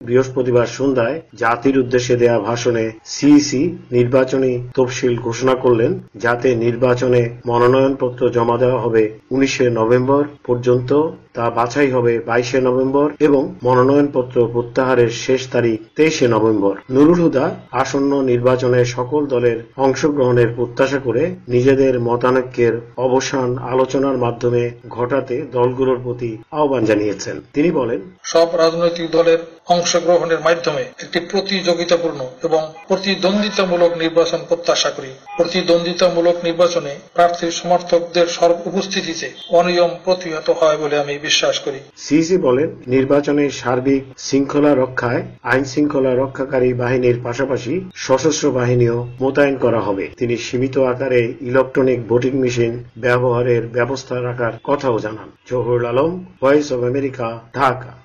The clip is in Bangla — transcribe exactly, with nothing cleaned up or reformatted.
বৃহস্পতিবার সন্ধ্যায় জাতির উদ্দেশ্যে দেয়া ভাষণে সিইসি নির্বাচনী তফসিল ঘোষণা করলেন, যাতে নির্বাচনে মনোনয়নপত্র জমা দেওয়া হবে উনিশে নভেম্বর পর্যন্ত, তা বাছাই হবে বাইশে নভেম্বর এবং মনোনয়নপত্র প্রত্যাহারের শেষ তারিখ তেইশে নভেম্বর। নুরুল হুদা আসন্ন নির্বাচনে সকল দলের অংশগ্রহণের প্রত্যাশা করে নিজেদের মতানৈক্যের অবসান আলোচনার মাধ্যমে ঘটাতে দলগুলোর প্রতি আহ্বান জানিয়েছেন। তিনি বলেন, সব রাজনৈতিক দলের অংশগ্রহণের মাধ্যমে একটি প্রতিযোগিতাপূর্ণ এবং প্রতিদ্বন্দ্বিতামূলক নির্বাচন প্রত্যাশা করি। প্রতিদ্বন্দ্বিতামূলক নির্বাচনে প্রার্থীর সমর্থকদের সর্ব উপস্থিতিতে অনিয়ম প্রতিহত হয় বলে আমি বিশ্বাস করি। সিইসি বলেন, নির্বাচনের সার্বিক শৃঙ্খলা রক্ষায় আইন শৃঙ্খলা রক্ষাকারী বাহিনীর পাশাপাশি সশস্ত্র বাহিনীও মোতায়েন করা হবে। তিনি সীমিত আকারে ইলেকট্রনিক ভোটিং মেশিন ব্যবহারের ব্যবস্থা রাখার কথাও জানান। Jahurul Alam, voice of America, Dhaka.